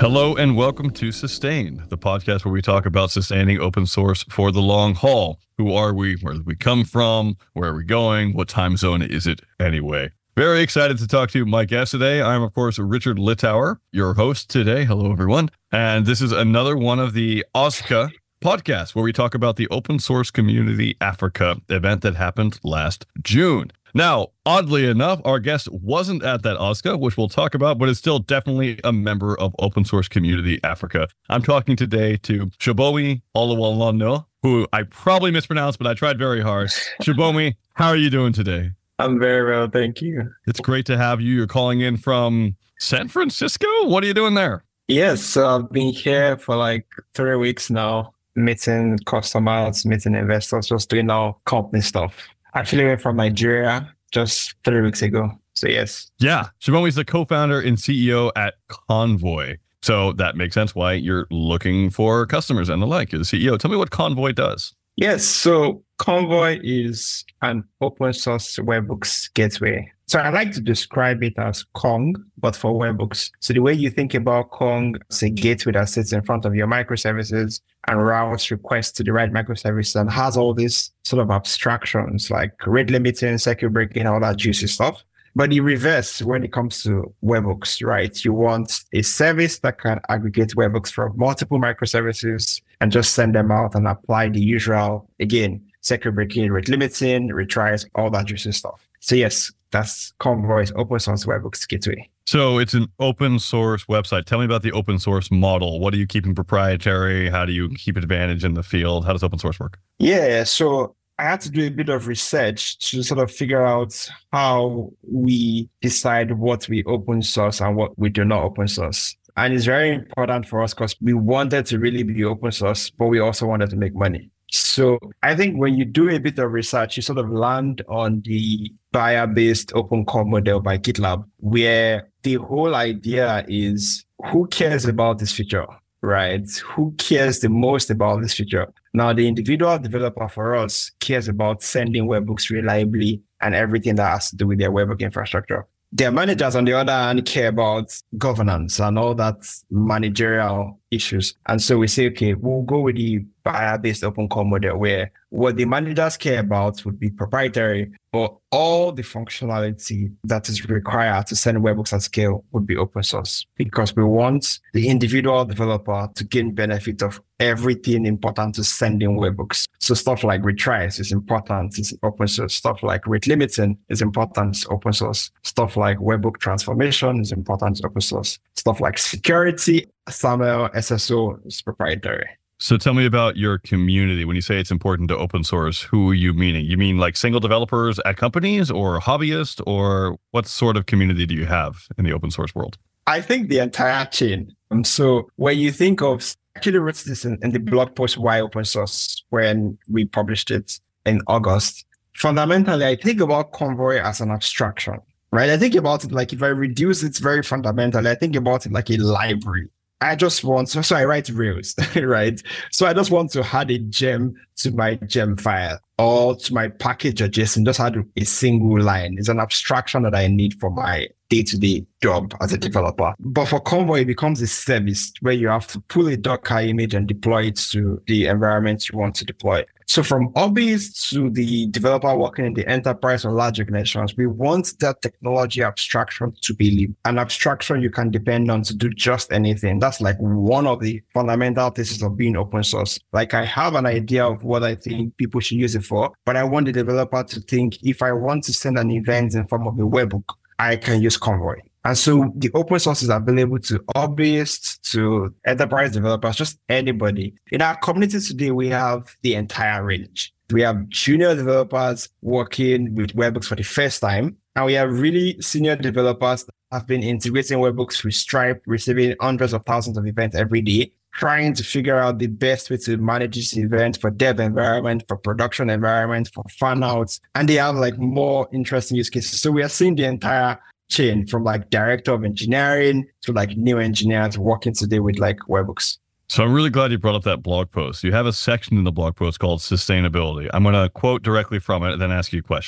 Hello and welcome to Sustain, the podcast where we talk about sustaining open source for the long haul. Who are we? Where did we come from? Where are we going? What time zone is it anyway? Very excited to talk to my guest today. I'm, of course, Richard Littauer, your host today. Hello, everyone. And this is another one of the OSCA podcasts where we talk about the Open Source Community Africa event that happened last June. Now, oddly enough, our guest wasn't at that OSCA, which we'll talk about, but is still definitely a member of Open Source Community Africa. I'm talking today to Shobomi Olawolona, who I probably mispronounced, but I tried very hard. Shobomi, how are you doing today? I'm very well, thank you. It's great to have you. You're calling in from San Francisco? What are you doing there? Yes, so I've been here for like 3 weeks now, meeting customers, meeting investors, just doing all company stuff. I flew in from Nigeria just 3 weeks ago. So yes. Yeah. Shobomi is the co-founder and CEO at Convoy. So that makes sense why you're looking for customers and the like. You're the CEO. Tell me what Convoy does. Yes. So Convoy is an open source webhooks gateway. So I like to describe it as Kong, but for webhooks. So the way you think about Kong is a gateway that sits in front of your microservices and routes requests to the right microservice and has all these sort of abstractions like rate limiting, circuit breaking, all that juicy stuff. But the reverse when it comes to webhooks, right? You want a service that can aggregate webhooks from multiple microservices and just send them out and apply the usual, again, circuit breaking, rate limiting, retries, all that juicy stuff. So yes, that's Convoy's open source webhooks gateway. So it's an open source website. Tell me about the open source model. What are you keeping proprietary? How do you keep advantage in the field? How does open source work? Yeah, so I had to do a bit of research to sort of figure out how we decide what we open source and what we do not open source. And it's very important for us because we wanted to really be open source, but we also wanted to make money. So I think when you do a bit of research, you sort of land on the buyer-based open core model by GitLab, where the whole idea is who cares about this feature, right? Who cares the most about this feature? Now, the individual developer for us cares about sending webhooks reliably and everything that has to do with their webhook infrastructure. Their managers, on the other hand, care about governance and all that managerial issues. And so we say, okay, we'll go with the buyer-based open core model where what the managers care about would be proprietary, but all the functionality that is required to send webhooks at scale would be open source because we want the individual developer to gain benefit of everything important to sending webhooks. So stuff like retries is important, it's open source. Stuff like rate limiting is important, it's open source. Stuff like webhook transformation is important, it's open source. Stuff like security, SAML, SSO is proprietary. So tell me about your community. When you say it's important to open source, who are you meaning? You mean like single developers at companies or hobbyists, or what sort of community do you have in the open source world? I think the entire chain. So when you think of, I actually wrote this in the blog post Why Open Source when we published it in August. Fundamentally, I think about Convoy as an abstraction, right? I think about it like if I reduce it very fundamentally, I think about it like a library. I just want, so I write Rails, right? So I just want to add a gem to my gem file or to my package or JSON, just add a single line. It's an abstraction that I need for my day-to-day job as a developer. But for Convoy, it becomes a service where you have to pull a Docker image and deploy it to the environment you want to deploy. So from hobbyists to the developer working in the enterprise or large organizations, we want that technology abstraction to be an abstraction you can depend on to do just anything. That's like one of the fundamental thesis of being open source. Like I have an idea of what I think people should use it for, but I want the developer to think if I want to send an event in form of a webhook, I can use Convoy. And so the open source is available to hobbyists, to enterprise developers, just anybody. In our community today, we have the entire range. We have junior developers working with webhooks for the first time, and we have really senior developers that have been integrating webhooks through Stripe, receiving hundreds of thousands of events every day, trying to figure out the best way to manage this event for dev environment, for production environment, for fan outs. And they have like more interesting use cases. So we are seeing the entire chain from like director of engineering to like new engineers working today with like webhooks. So I'm really glad you brought up that blog post. You have a section in the blog post called sustainability. I'm going to quote directly from it and then ask you a question.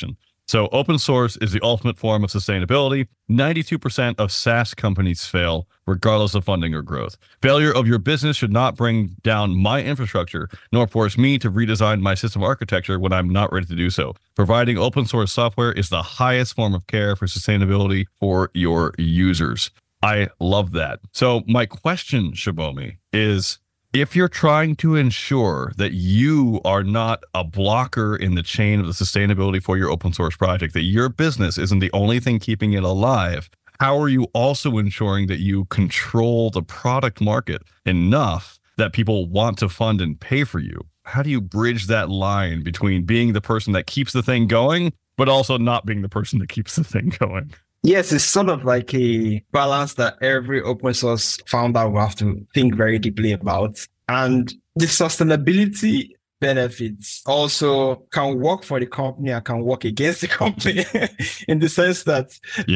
So open source is the ultimate form of sustainability. 92% of SaaS companies fail, regardless of funding or growth. Failure of your business should not bring down my infrastructure, nor force me to redesign my system architecture when I'm not ready to do so. Providing open source software is the highest form of care for sustainability for your users. I love that. So my question, Shibome, is if you're trying to ensure that you are not a blocker in the chain of the sustainability for your open source project, that your business isn't the only thing keeping it alive, how are you also ensuring that you control the product market enough that people want to fund and pay for you? How do you bridge that line between being the person that keeps the thing going, but also not being the person that keeps the thing going? Yes, it's sort of like a balance that every open source founder will have to think very deeply about. And the sustainability benefits also can work for the company and can work against the company in the sense that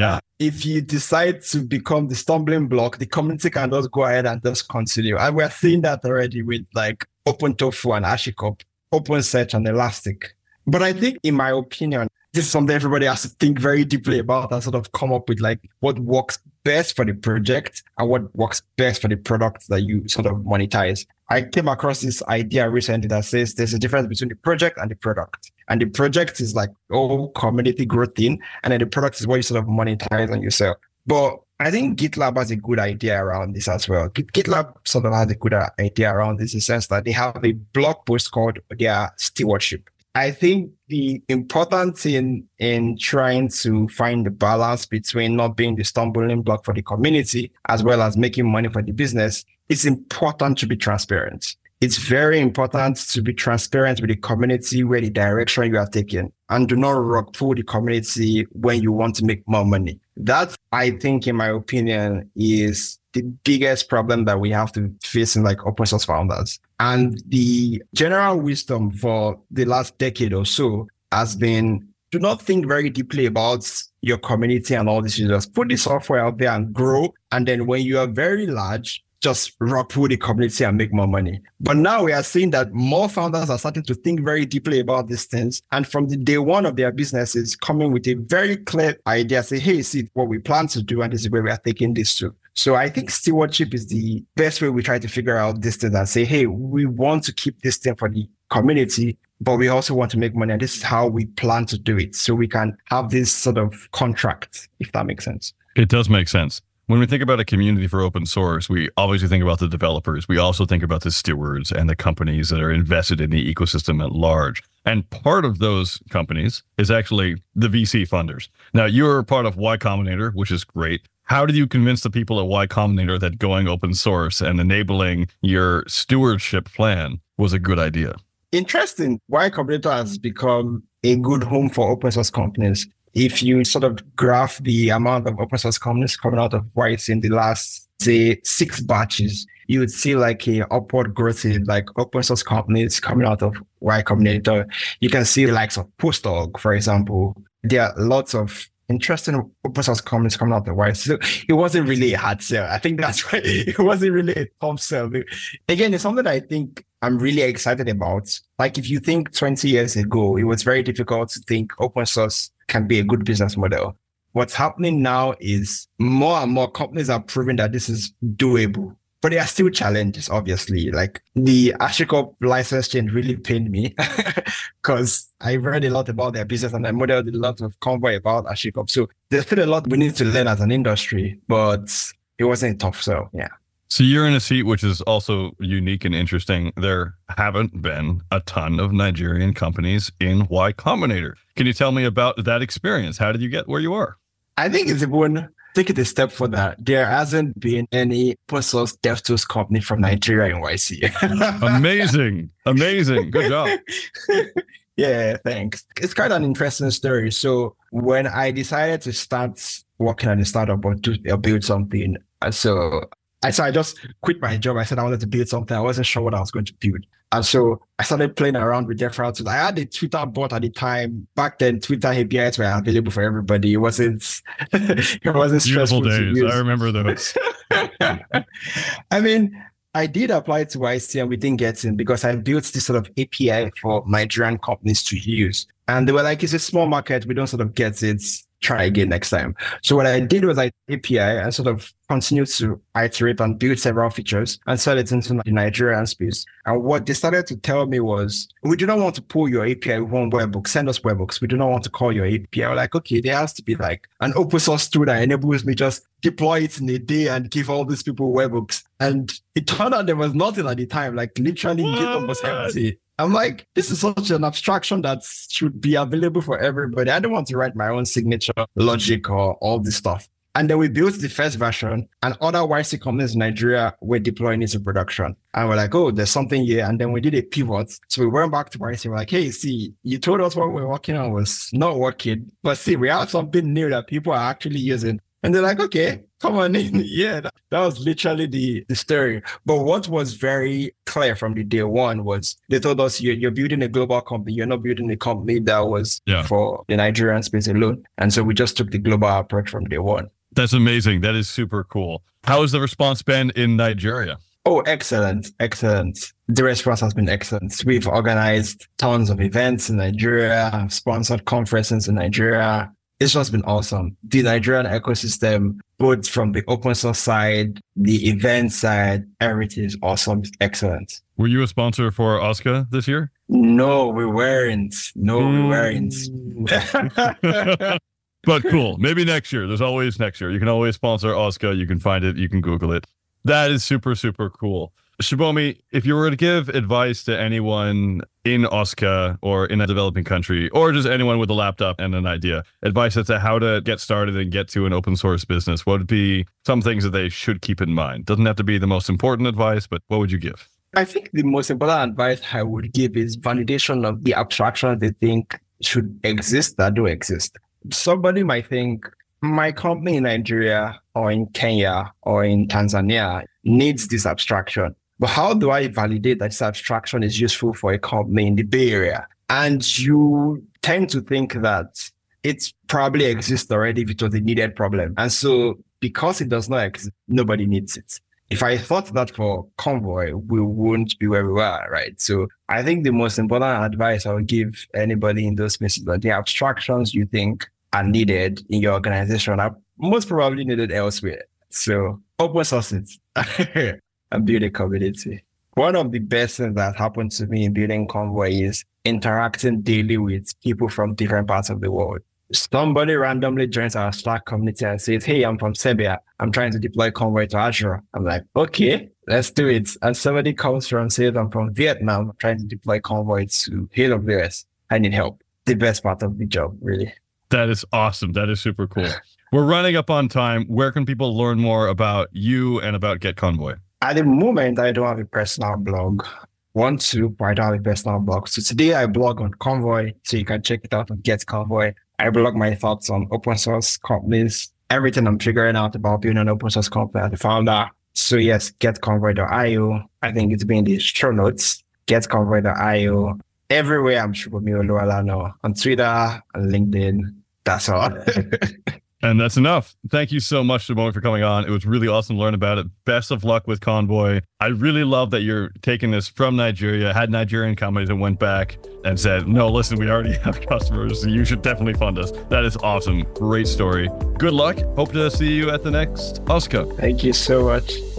if you decide to become the stumbling block, the community can just go ahead and just continue. And we're seeing that already with like OpenTofu and HashiCorp, OpenSearch and Elastic. But I think, in my opinion, this is something everybody has to think very deeply about and sort of come up with like what works best for the project and what works best for the product that you sort of monetize. I came across this idea recently that says there's a difference between the project and the product. And the project is like community growth thing. And then the product is what you sort of monetize on yourself. But I think GitLab has a good idea around this as well. GitLab sort of has a good idea around this in the sense that they have a blog post called their stewardship. I think the important thing in trying to find the balance between not being the stumbling block for the community as well as making money for the business, it's important to be transparent. It's very important to be transparent with the community where the direction you are taking, and do not rock pull the community when you want to make more money. That, I think, in my opinion, is the biggest problem that we have to face in like open source founders. And the general wisdom for the last decade or so has been, do not think very deeply about your community and all this. You just put the software out there and grow. And then when you are very large, just rock through the community and make more money. But now we are seeing that more founders are starting to think very deeply about these things. And from the day one of their businesses, coming with a very clear idea, say, hey, see what we plan to do, and this is where we are taking this to. So I think stewardship is the best way we try to figure out this thing and say, hey, we want to keep this thing for the community, but we also want to make money. And this is how we plan to do it. So we can have this sort of contract, if that makes sense. It does make sense. When we think about a community for open source, we obviously think about the developers. We also think about the stewards and the companies that are invested in the ecosystem at large. And part of those companies is actually the VC funders. Now, you're part of Y Combinator, which is great. How did you convince the people at Y Combinator that going open source and enabling your stewardship plan was a good idea? Interesting. Y Combinator has become a good home for open source companies. If you sort of graph the amount of open source companies coming out of Y in the last, say, 6 batches, you would see like a upward growth in like open source companies coming out of Y Combinator. You can see the likes of Post.org, for example. There are lots of interesting open source companies coming out of Y. So it wasn't really a hard sell. I think that's why it wasn't really a top sell. Again, it's something that I think I'm really excited about. Like if you think 20 years ago, it was very difficult to think open source can be a good business model. What's happening now is more and more companies are proving that this is doable. But there are still challenges, obviously. Like the HashiCorp license change really pained me because I read a lot about their business and I modeled a lot of convoy about HashiCorp. So there's still a lot we need to learn as an industry, but it wasn't tough. So yeah. So you're in a seat which is also unique and interesting. There haven't been a ton of Nigerian companies in Y Combinator. Can you tell me about that experience? How did you get where you are? I think it's even take it a step further. There hasn't been any open source dev tools company from Nigeria in YC. Amazing. Good job. Yeah, thanks. It's quite an interesting story. So when I decided to start working on a startup or to build something, so I just quit my job. I said I wanted to build something. I wasn't sure what I was going to build. And so I started playing around with different tools. I had a Twitter bot at the time. Back then, Twitter APIs were available for everybody. It wasn't stressful days. to use. I remember those. I mean, I did apply to YC and we didn't get in because I built this sort of API for Nigerian companies to use. And they were like, it's a small market. We don't sort of get it. Try again next time. So what I did was I API and sort of continued to iterate and build several features and sell it into the Nigerian space. And what they started to tell me was, we do not want to pull your API with one webhook. Send us webhooks. We do not want to call your API. We're like, okay, there has to be like an open source tool that enables me just deploy it in a day and give all these people webhooks. And it turned out there was nothing at the time. Like literally GitHub was empty. I'm like, this is such an abstraction that should be available for everybody. I don't want to write my own signature logic or all this stuff. And then we built the first version, and other YC companies in Nigeria were deploying it to production. And we're like, oh, there's something here. And then we did a pivot. So we went back to YC. We're like, hey, see, you told us what we're working on was not working. But see, we have something new that people are actually using. And they're like, okay, come on in. Yeah, that was literally the story. But what was very clear from the day one was they told us you're building a global company. You're not building a company that was for the Nigerian space alone. And so we just took the global approach from day one. That's amazing. That is super cool. How has the response been in Nigeria? Oh, excellent. Excellent. The response has been excellent. We've organized tons of events in Nigeria, sponsored conferences in Nigeria. It's just been awesome. The Nigerian ecosystem, both from the open source side, the event side, everything is awesome. It's excellent. Were you a sponsor for OSCA this year? No, we weren't. We weren't. But cool. Maybe next year. There's always next year. You can always sponsor OSCA. You can find it. You can Google it. That is super, super cool. Shibomi, if you were to give advice to anyone in OSCA or in a developing country, or just anyone with a laptop and an idea, advice as to how to get started and get to an open source business, what would be some things that they should keep in mind? Doesn't have to be the most important advice, but what would you give? I think the most important advice I would give is validation of the abstractions they think should exist that do exist. Somebody might think, my company in Nigeria or in Kenya or in Tanzania needs this abstraction. But how do I validate that this abstraction is useful for a company in the Bay Area? And you tend to think that it probably exists already if it was a needed problem. And so because it does not exist, nobody needs it. If I thought that for Convoy, we wouldn't be where we are, right? So I think the most important advice I would give anybody in those spaces that the abstractions you think are needed in your organization are most probably needed elsewhere. So open source it. And build a community. One of the best things that happened to me in building Convoy is interacting daily with people from different parts of the world. Somebody randomly joins our Slack community and says, hey, I'm from Serbia. I'm trying to deploy Convoy to Azure. I'm like, okay, let's do it. And somebody comes from and says, I'm from Vietnam. I'm trying to deploy Convoy to AWS. I need help. The best part of the job, really. That is awesome. That is super cool. We're running up on time. Where can people learn more about you and about Get Convoy? At the moment, I don't have a personal blog. But I don't have a personal blog. So today I blog on Convoy, so you can check it out on Get Convoy. I blog my thoughts on open source companies, everything I'm figuring out about building an open source company as a founder. So yes, getconvoy.io. I think it's been in the show notes. Getconvoy.io. Everywhere I'm Shibomi Oluwalana. On Twitter and LinkedIn. That's all. And that's enough. Thank you so much, Shibomi, for coming on. It was really awesome to learn about it. Best of luck with Convoy. I really love that you're taking this from Nigeria, had Nigerian companies and went back and said, no, listen, we already have customers. You should definitely fund us. That is awesome. Great story. Good luck. Hope to see you at the next OSCA. Thank you so much.